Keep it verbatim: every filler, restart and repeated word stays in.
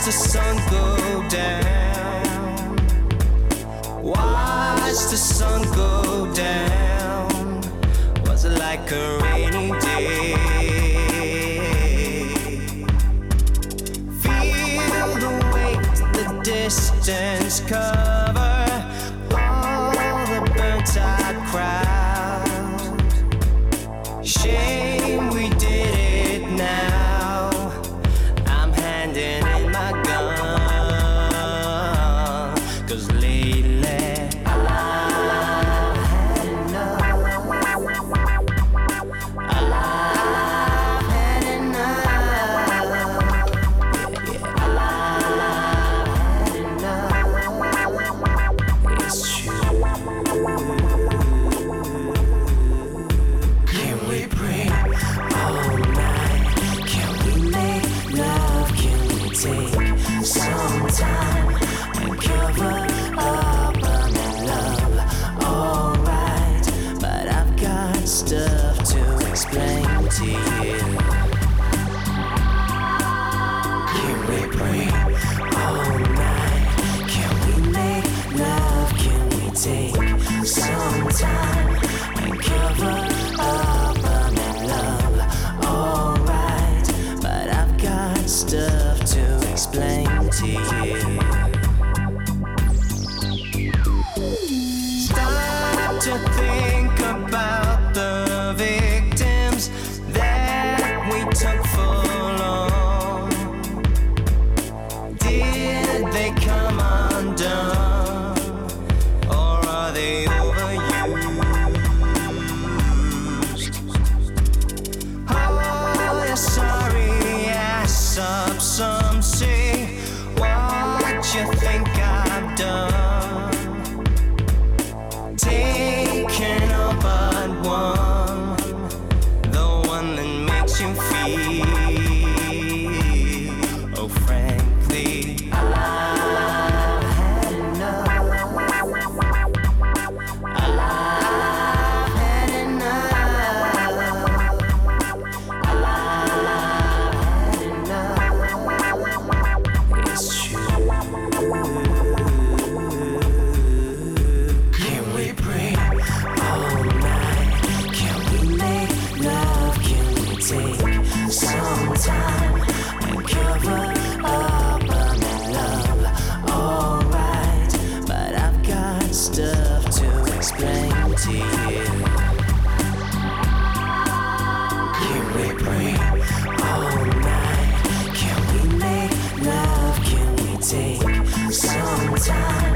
the sun go down. Watch the sun go down. Was it like a rainy day? Feel the weight, the distance cover all the burnt out crowd. Shame we did it now. I'm handing in my gun, 'cause lately I've had enough. I've had enough. Yeah, yeah. I've had enough. It's true. Can we pray all night? Can we make love? Can we take some time and cover up on love? Alright, but I've got stuff to explain to you. Can we pray all night? Can we make love? Can we take some time and cover up on love? Alright, but I've got stuff to explain to you. Stop to think about the victims that we took for long. Did they come undone, or are they overused? Oh, you're sorry, ass up, some say. What you think I've done? Taken all but one, the one that makes you feel. Oh, frankly, I've had enough. I've had enough. I've had enough. It's true. Can we pray all night? Can we make love? Can we take some time and cover up on love? Alright, but I've got stuff to explain to you. Can we pray all night? Can we make love? Can we take some time